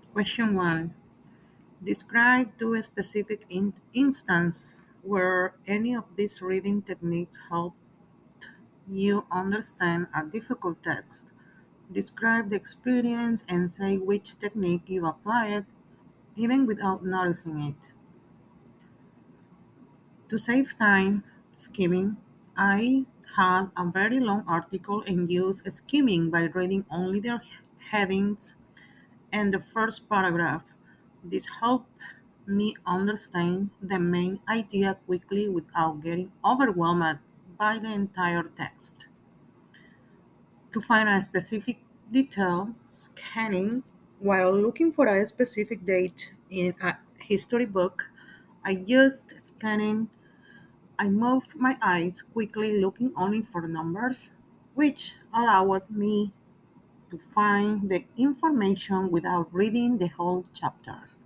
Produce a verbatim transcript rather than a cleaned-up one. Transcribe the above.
Question one. Describe two specific in- instances where any of these reading techniques helped you understand a difficult text. Describe the experience and say which technique you applied even without noticing it. To save time skimming, I had a very long article and used skimming by reading only the headings and the first paragraph. This helped me understand the main idea quickly without getting overwhelmed by the entire text. To find a specific detail, scanning while looking for a specific date in a history book, I used scanning. I moved my eyes quickly, looking only for numbers, which allowed me to find the information without reading the whole chapter.